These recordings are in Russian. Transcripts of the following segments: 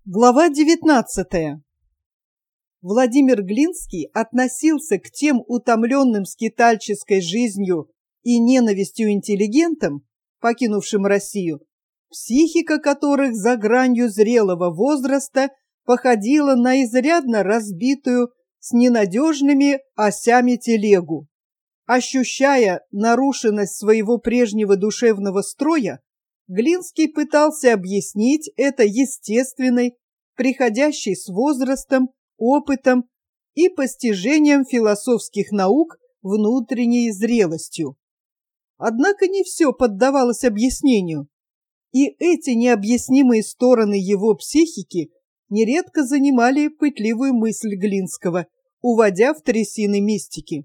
Глава 19. Владимир Глинский относился к тем утомленным скитальческой жизнью и ненавистью интеллигентам, покинувшим Россию, психика которых за гранью зрелого возраста походила на изрядно разбитую с ненадежными осями телегу. Ощущая нарушенность своего прежнего душевного строя, Глинский пытался объяснить это естественной, приходящей с возрастом, опытом и постижением философских наук внутренней зрелостью. Однако не все поддавалось объяснению, и эти необъяснимые стороны его психики нередко занимали пытливую мысль Глинского, уводя в трясины мистики.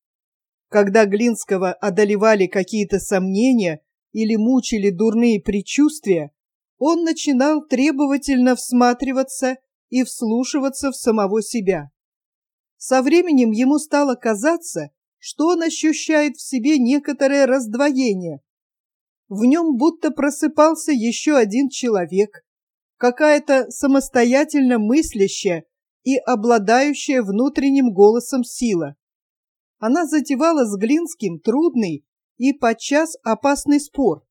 Когда Глинского одолевали какие-то сомнения или мучили дурные предчувствия, он начинал требовательно всматриваться и вслушиваться в самого себя. Со временем ему стало казаться, что он ощущает в себе некоторое раздвоение. В нем будто просыпался еще один человек, какая-то самостоятельно мыслящая и обладающая внутренним голосом сила. Она затевала с Глинским трудный и подчас опасный спор.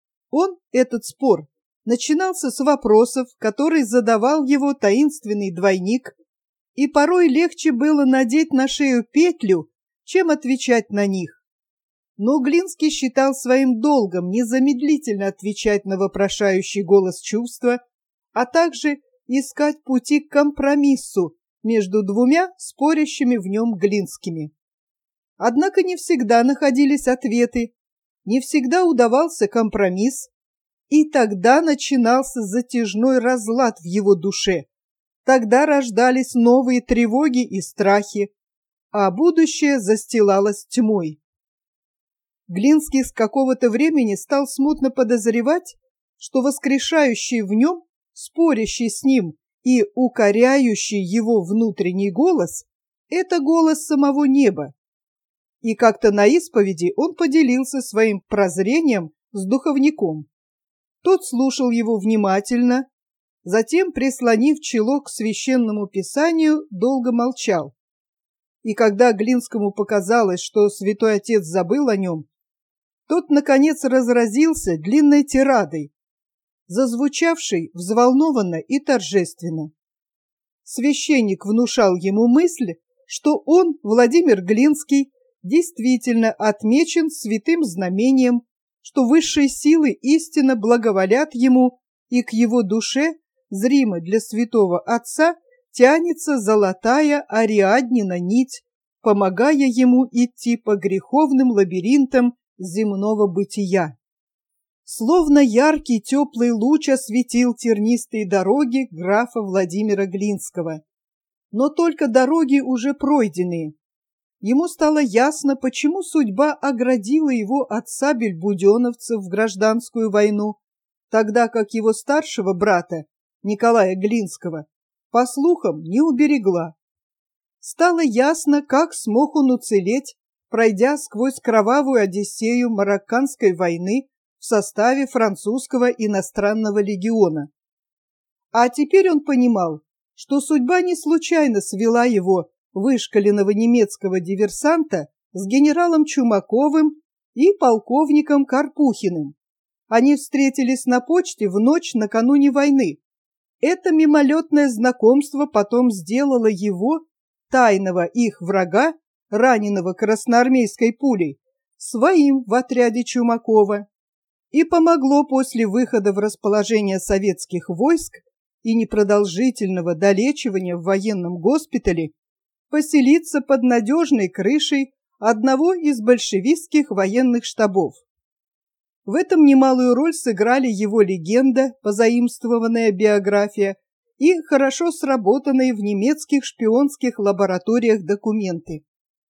Этот спор, начинался с вопросов, которые задавал его таинственный двойник, и порой легче было надеть на шею петлю, чем отвечать на них. Но Глинский считал своим долгом незамедлительно отвечать на вопрошающий голос чувства, а также искать пути к компромиссу между двумя спорящими в нем Глинскими. Однако не всегда находились ответы, не всегда удавался компромисс, и тогда начинался затяжной разлад в его душе. Тогда рождались новые тревоги и страхи, а будущее застилалось тьмой. Глинский с какого-то времени стал смутно подозревать, что воскрешающий в нем, спорящий с ним и укоряющий его внутренний голос – это голос самого неба. И как-то на исповеди он поделился своим прозрением с духовником. Тот слушал его внимательно, затем, прислонив чело к священному писанию, долго молчал. И когда Глинскому показалось, что святой отец забыл о нем, тот, наконец, разразился длинной тирадой, зазвучавшей взволнованно и торжественно. Священник внушал ему мысль, что он, Владимир Глинский, действительно отмечен святым знамением, что высшие силы истинно благоволят ему, и к его душе, зримо для святого отца, тянется золотая Ариаднина нить, помогая ему идти по греховным лабиринтам земного бытия. Словно яркий теплый луч осветил тернистые дороги графа Владимира Глинского. Но только дороги уже пройденные. Ему стало ясно, почему судьба оградила его от сабель буденовцев в гражданскую войну, тогда как его старшего брата, Николая Глинского, по слухам, не уберегла. Стало ясно, как смог он уцелеть, пройдя сквозь кровавую Одиссею Марокканской войны в составе французского иностранного легиона. А теперь он понимал, что судьба не случайно свела его, вышколенного немецкого диверсанта, с генералом Чумаковым и полковником Карпухиным. Они встретились на почте в ночь накануне войны. Это мимолетное знакомство потом сделало его, тайного их врага, раненого красноармейской пулей, своим в отряде Чумакова и помогло после выхода в расположение советских войск и непродолжительного долечивания в военном госпитале поселиться под надежной крышей одного из большевистских военных штабов. В этом немалую роль сыграли его легенда, позаимствованная биография и хорошо сработанные в немецких шпионских лабораториях документы.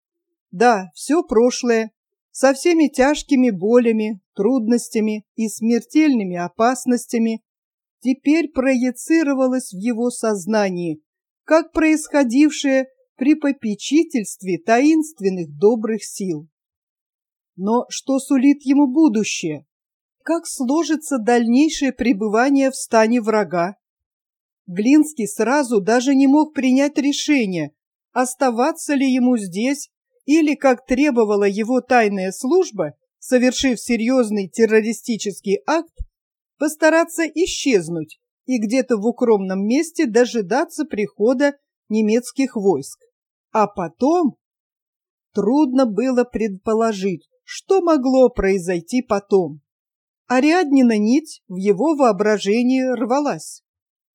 Да, все прошлое, со всеми тяжкими болями, трудностями и смертельными опасностями, теперь проецировалось в его сознании, как происходившее при попечительстве таинственных добрых сил. Но что сулит ему будущее? Как сложится дальнейшее пребывание в стане врага? Глинский сразу даже не мог принять решение, оставаться ли ему здесь или, как требовала его тайная служба, совершив серьезный террористический акт, постараться исчезнуть и где-то в укромном месте дожидаться прихода немецких войск. А потом трудно было предположить, что могло произойти потом. Ариаднина нить в его воображении рвалась.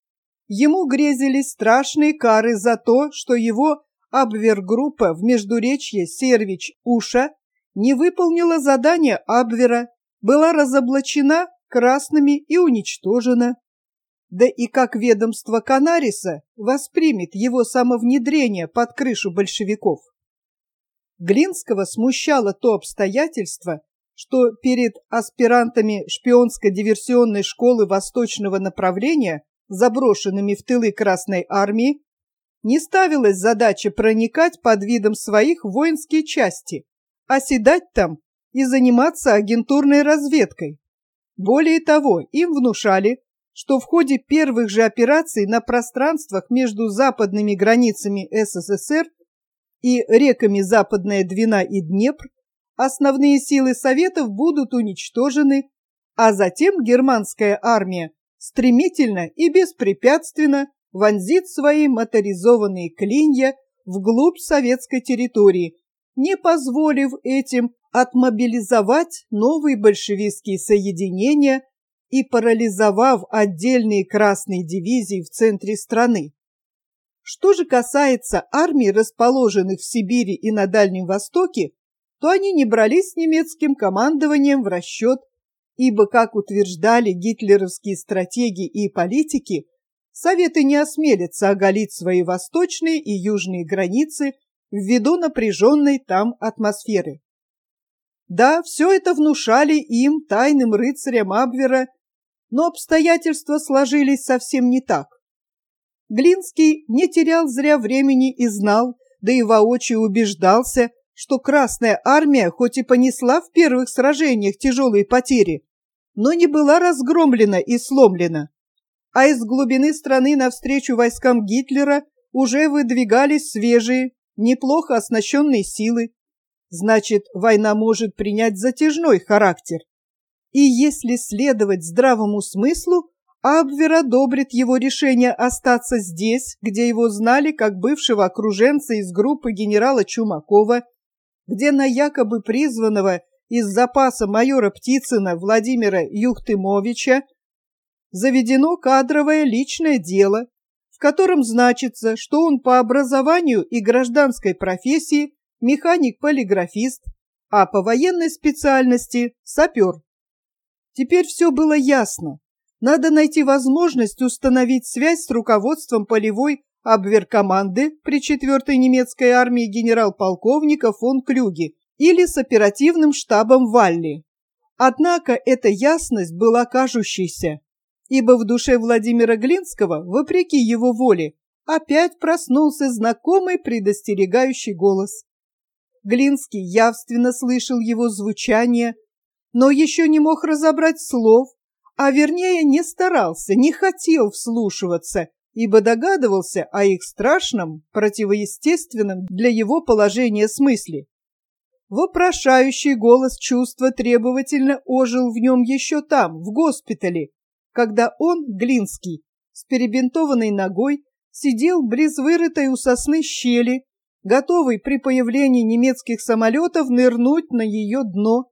Ему грезились страшные кары за то, что его Абвергруппа в Междуречье Сервич-Уша не выполнила задание Абвера, была разоблачена красными и уничтожена. Да и как ведомство Канариса воспримет его самовнедрение под крышу большевиков? Глинского смущало то обстоятельство, что перед аспирантами шпионско-диверсионной школы восточного направления, заброшенными в тылы Красной армии, не ставилась задача проникать под видом своих в воинские части, оседать там и заниматься агентурной разведкой. Более того, им внушали, что в ходе первых же операций на пространствах между западными границами СССР и реками Западная Двина и Днепр основные силы Советов будут уничтожены, а затем германская армия стремительно и беспрепятственно вонзит свои моторизованные клинья вглубь советской территории, не позволив этим отмобилизовать новые большевистские соединения и парализовав отдельные красные дивизии в центре страны. Что же касается армий, расположенных в Сибири и на Дальнем Востоке, то они не брались с немецким командованием в расчет, ибо, как утверждали гитлеровские стратеги и политики, Советы не осмелятся оголить свои восточные и южные границы ввиду напряженной там атмосферы. Да, все это внушали им, тайным рыцарям Абвера, но обстоятельства сложились совсем не так. Глинский не терял зря времени и знал, да и воочию убеждался, что Красная армия хоть и понесла в первых сражениях тяжелые потери, но не была разгромлена и сломлена, а из глубины страны навстречу войскам Гитлера уже выдвигались свежие, неплохо оснащенные силы. Значит, война может принять затяжной характер. И если следовать здравому смыслу, Абвер одобрит его решение остаться здесь, где его знали как бывшего окруженца из группы генерала Чумакова, где на якобы призванного из запаса майора Птицына Владимира Юхтымовича заведено кадровое личное дело, в котором значится, что он по образованию и гражданской профессии механик-полиграфист, а по военной специальности сапер. Теперь все было ясно. Надо найти возможность установить связь с руководством полевой Абверкоманды при 4-й немецкой армии генерал-полковника фон Клюге или с оперативным штабом Валли. Однако эта ясность была кажущейся, ибо в душе Владимира Глинского, вопреки его воле, опять проснулся знакомый предостерегающий голос. Глинский явственно слышал его звучание, но еще не мог разобрать слов, а вернее не старался, не хотел вслушиваться, ибо догадывался о их страшном, противоестественном для его положения смысле. Вопрошающий голос чувства требовательно ожил в нем еще там, в госпитале, когда он, Глинский, с перебинтованной ногой, сидел близ вырытой у сосны щели, готовый при появлении немецких самолетов нырнуть на ее дно.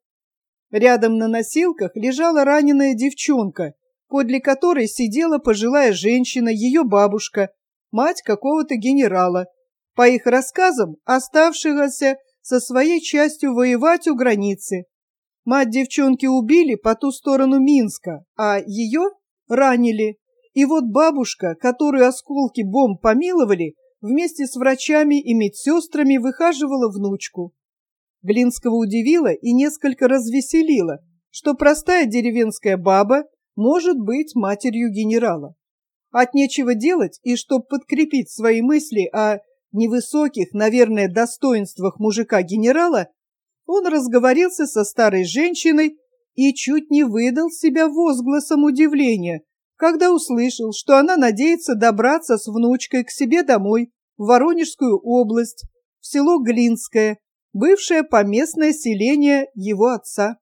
Рядом на носилках лежала раненая девчонка, подле которой сидела пожилая женщина, ее бабушка, мать какого-то генерала, по их рассказам, оставшегося со своей частью воевать у границы. Мать девчонки убили по ту сторону Минска, а ее ранили. И вот бабушка, которую осколки бомб помиловали, вместе с врачами и медсестрами выхаживала внучку. Глинского удивило и несколько развеселило, что простая деревенская баба может быть матерью генерала. От нечего делать, и чтоб подкрепить свои мысли о невысоких, наверное, достоинствах мужика-генерала, он разговорился со старой женщиной и чуть не выдал себя возгласом удивления, когда услышал, что она надеется добраться с внучкой к себе домой в Воронежскую область, в село Глинское, бывшее поместное селение его отца.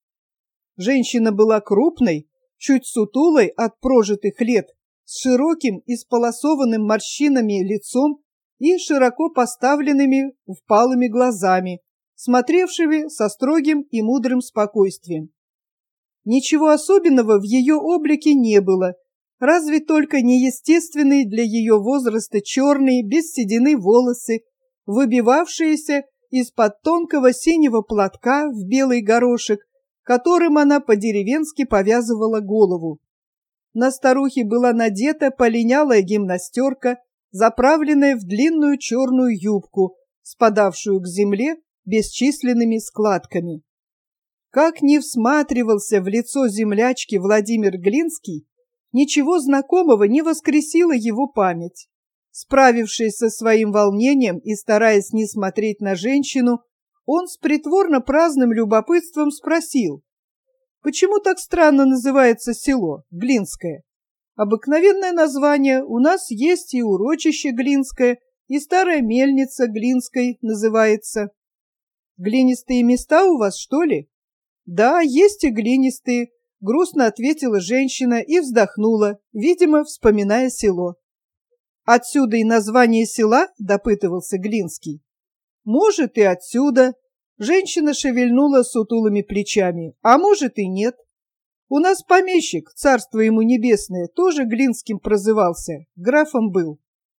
Женщина была крупной, чуть сутулой от прожитых лет, с широким исполосованным морщинами лицом и широко поставленными впалыми глазами, смотревшими со строгим и мудрым спокойствием. Ничего особенного в ее облике не было, разве только неестественные для ее возраста черные, без седины волосы, выбивавшиеся из-под тонкого синего платка в белый горошек, которым она по-деревенски повязывала голову. На старухе была надета полинялая гимнастерка, заправленная в длинную черную юбку, спадавшую к земле бесчисленными складками. Как ни всматривался в лицо землячки Владимир Глинский, ничего знакомого не воскресила его память. Справившись со своим волнением и стараясь не смотреть на женщину, он с притворно праздным любопытством спросил: «Почему так странно называется село Глинское? Обыкновенное название, у нас есть и урочище Глинское, и старая мельница Глинской называется». «Глинистые места у вас, что ли?» «Да, есть и глинистые», — грустно ответила женщина и вздохнула, видимо, вспоминая село. «Отсюда и название села?» — допытывался Глинский. «Может, и отсюда». Женщина шевельнула сутулыми плечами. «А может, и нет. У нас помещик, царство ему небесное, тоже Глинским прозывался, графом был».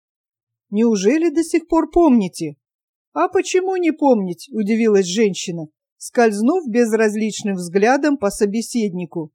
«Неужели до сих пор помните?» «А почему не помнить?» — удивилась женщина, скользнув безразличным взглядом по собеседнику.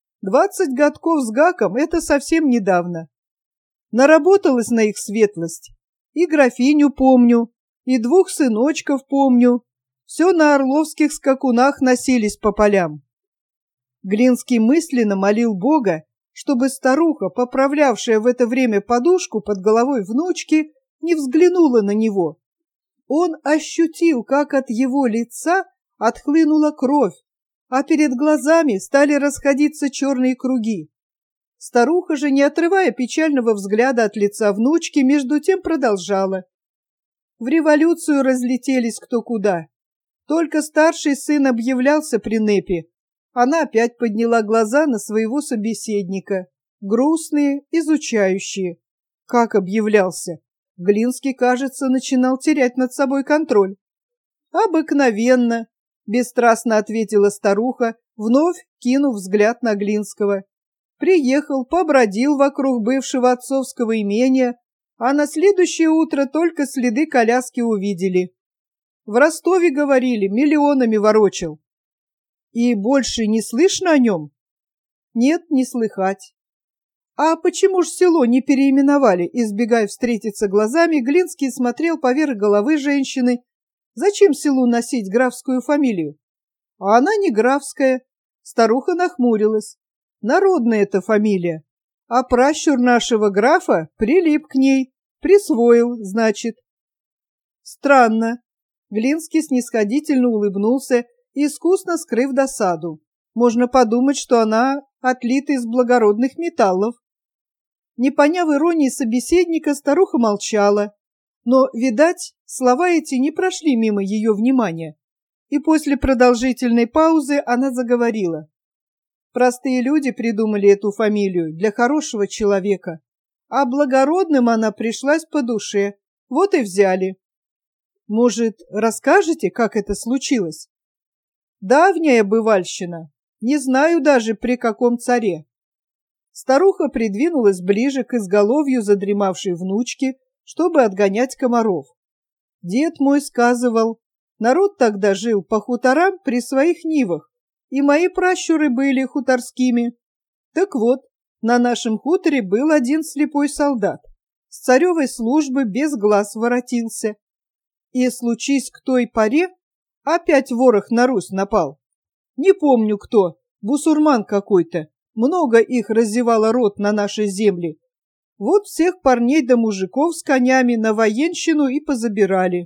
20 годков с гаком — это совсем недавно. Наработалась на их светлость. И графиню помню, и 2 сыночков помню. Все на орловских скакунах носились по полям. Глинский мысленно молил Бога, чтобы старуха, поправлявшая в это время подушку под головой внучки, не взглянула на него. Он ощутил, как от его лица отхлынула кровь, а перед глазами стали расходиться черные круги. Старуха же, не отрывая печального взгляда от лица внучки, между тем продолжала. В революцию разлетелись кто куда. Только старший сын объявлялся при НЭПе. Она опять подняла глаза на своего собеседника, грустные, изучающие. Как объявлялся? Глинский, кажется, начинал терять над собой контроль. «Обыкновенно», — бесстрастно ответила старуха, вновь кинув взгляд на Глинского. «Приехал, побродил вокруг бывшего отцовского имения, а на следующее утро только следы коляски увидели. В Ростове, говорили, миллионами ворочил». «И больше не слышно о нем?» «Нет, не слыхать». «А почему ж село не переименовали?» Избегая встретиться глазами, Глинский смотрел поверх головы женщины. «Зачем селу носить графскую фамилию?» «А она не графская». Старуха нахмурилась. «Народная это фамилия. А пращур нашего графа прилип к ней. Присвоил, значит». «Странно». Глинский снисходительно улыбнулся, искусно скрыв досаду. Можно подумать, что она отлита из благородных металлов. Не поняв иронии собеседника, старуха молчала, но, видать, слова эти не прошли мимо ее внимания, и после продолжительной паузы она заговорила. Простые люди придумали эту фамилию для хорошего человека, а благородным она пришлась по душе, вот и взяли. Может, расскажете, как это случилось? Давняя бывальщина. Не знаю даже, при каком царе. Старуха придвинулась ближе к изголовью задремавшей внучки, чтобы отгонять комаров. Дед мой сказывал, народ тогда жил по хуторам при своих нивах, и мои пращуры были хуторскими. Так вот, на нашем хуторе был один слепой солдат. С царевой службы без глаз воротился. И, случись к той поре, опять ворох на Русь напал. Не помню кто, бусурман какой-то. Много их раззевало рот на нашей земле. Вот всех парней да мужиков с конями на военщину и позабирали.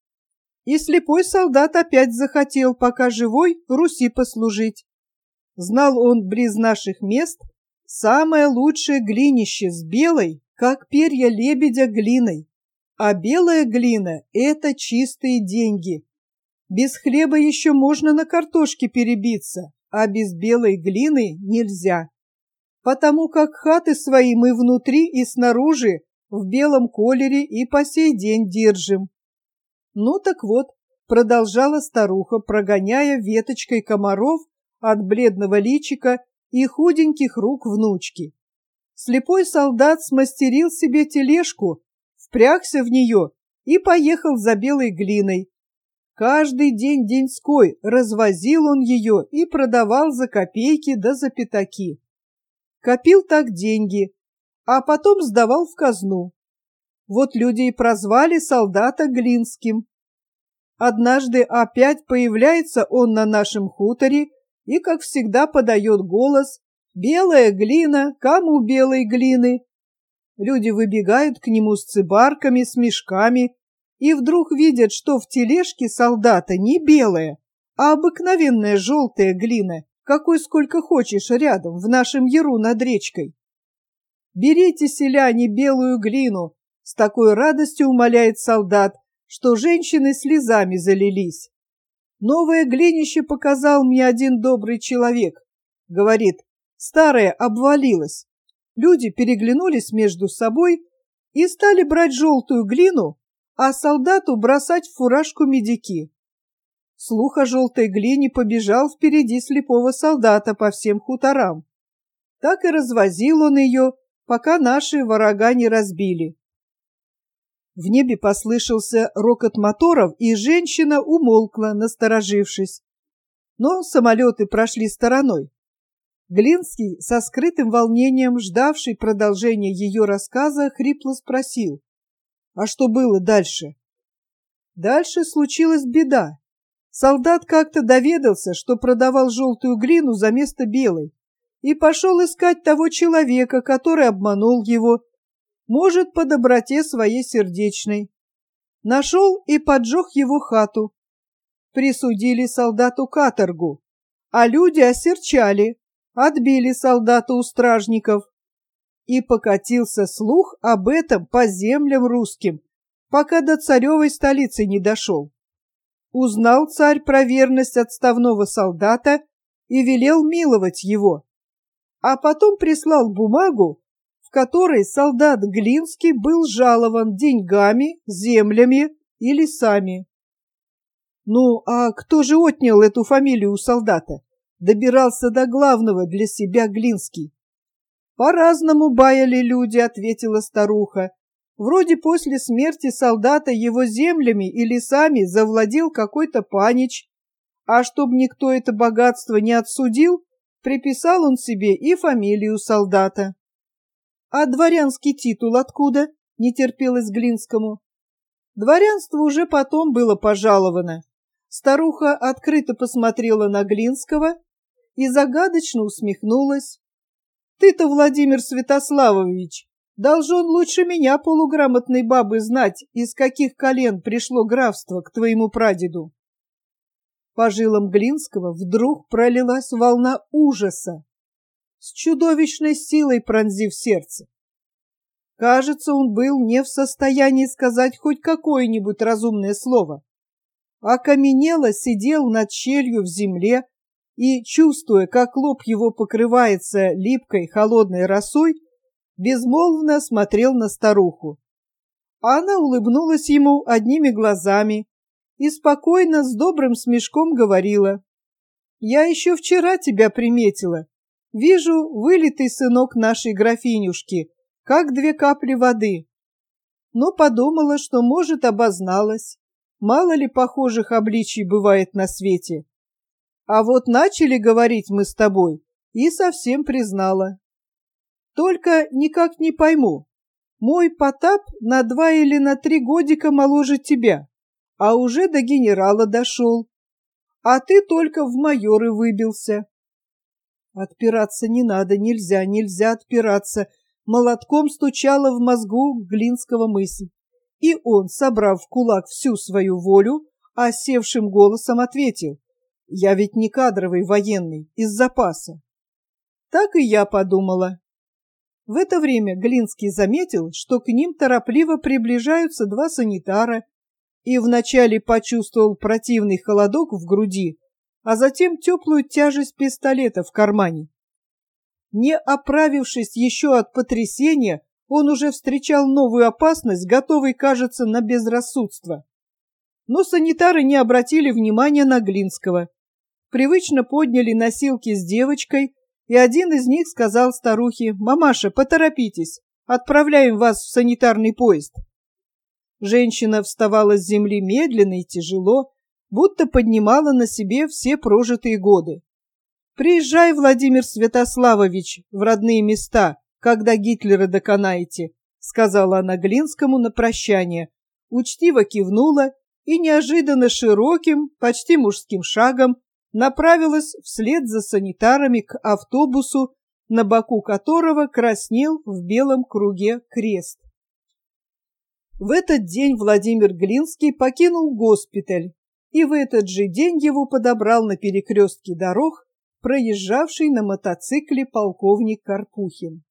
И слепой солдат опять захотел, пока живой, Руси послужить. Знал он близ наших мест самое лучшее глинище с белой, как перья лебедя, глиной. А белая глина – это чистые деньги. Без хлеба еще можно на картошке перебиться, а без белой глины нельзя. Потому как хаты свои мы внутри и снаружи в белом колере и по сей день держим. Ну так вот, продолжала старуха, прогоняя веточкой комаров от бледного личика и худеньких рук внучки. Слепой солдат смастерил себе тележку, впрягся в нее и поехал за белой глиной. Каждый день деньской развозил он ее и продавал за копейки да за пятаки. Копил так деньги, а потом сдавал в казну. Вот люди и прозвали солдата Глинским. Однажды опять появляется он на нашем хуторе и, как всегда, подает голос: «Белая глина, кому белой глины?» Люди выбегают к нему с цыбарками, с мешками, и вдруг видят, что в тележке солдата не белая, а обыкновенная желтая глина, какой сколько хочешь рядом, в нашем яру над речкой. «Берите, селяне, белую глину!» — с такой радостью умоляет солдат, что женщины слезами залились. «Новое глинище показал мне один добрый человек», — говорит, — «старое обвалилось». Люди переглянулись между собой и стали брать желтую глину, а солдату бросать в фуражку медики. Слух о желтой глине побежал впереди слепого солдата по всем хуторам. Так и развозил он ее, пока наши ворога не разбили. В небе послышался рокот моторов, и женщина умолкла, насторожившись. Но самолеты прошли стороной. Глинский, со скрытым волнением, ждавший продолжения ее рассказа, хрипло спросил: «А что было дальше?» Дальше случилась беда. Солдат как-то доведался, что продавал желтую глину за место белой, и пошел искать того человека, который обманул его, может, по доброте своей сердечной. Нашел и поджег его хату. Присудили солдату каторгу, а люди осерчали, отбили солдата у стражников. И покатился слух об этом по землям русским, пока до царевой столицы не дошел. Узнал царь про верность отставного солдата и велел миловать его, а потом прислал бумагу, в которой солдат Глинский был жалован деньгами, землями и лесами. Ну, а кто же отнял эту фамилию у солдата? Добирался до главного для себя Глинский. По-разному баяли люди, ответила старуха. Вроде после смерти солдата его землями и лесами завладел какой-то панич, а чтоб никто это богатство не отсудил, приписал он себе и фамилию солдата. А дворянский титул откуда? Не терпелось Глинскому. Дворянство уже потом было пожаловано. Старуха открыто посмотрела на Глинского и загадочно усмехнулась. Ты-то, Владимир Святославович, должен лучше меня, полуграмотной бабы, знать, из каких колен пришло графство к твоему прадеду. По жилам Глинского вдруг пролилась волна ужаса, с чудовищной силой пронзив сердце. Кажется, он был не в состоянии сказать хоть какое-нибудь разумное слово. Окаменело сидел над щелью в земле и, чувствуя, как лоб его покрывается липкой холодной росой, безмолвно смотрел на старуху. Она улыбнулась ему одними глазами и спокойно, с добрым смешком говорила: «Я еще вчера тебя приметила. Вижу, вылитый сынок нашей графинюшки, как две капли воды. Но подумала, что, может, обозналась. Мало ли похожих обличий бывает на свете. А вот начали говорить мы с тобой, и совсем признала. Только никак не пойму, мой Потап на 2 или на 3 годика моложе тебя, а уже до генерала дошел, а ты только в майоры выбился». Отпираться не надо, нельзя отпираться. Молотком стучала в мозгу Глинского мысль. И он, собрав в кулак всю свою волю, осевшим голосом ответил: «Я ведь не кадровый военный, из запаса». Так и я подумала. В это время Глинский заметил, что к ним торопливо приближаются два санитара, и вначале почувствовал противный холодок в груди, а затем теплую тяжесть пистолета в кармане. Не оправившись еще от потрясения, он уже встречал новую опасность, готовый, кажется, на безрассудство. Но санитары не обратили внимания на Глинского. Привычно подняли носилки с девочкой, и один из них сказал старухе: «Мамаша, поторопитесь, отправляем вас в санитарный поезд». Женщина вставала с земли медленно и тяжело, будто поднимала на себе все прожитые годы. «Приезжай, Владимир Святославович, в родные места, когда Гитлера доконаете», сказала она Глинскому на прощание, учтиво кивнула и неожиданно широким, почти мужским шагом направилась вслед за санитарами к автобусу, на боку которого краснел в белом круге крест. В этот день Владимир Глинский покинул госпиталь, и в этот же день его подобрал на перекрестке дорог проезжавший на мотоцикле полковник Карпухин.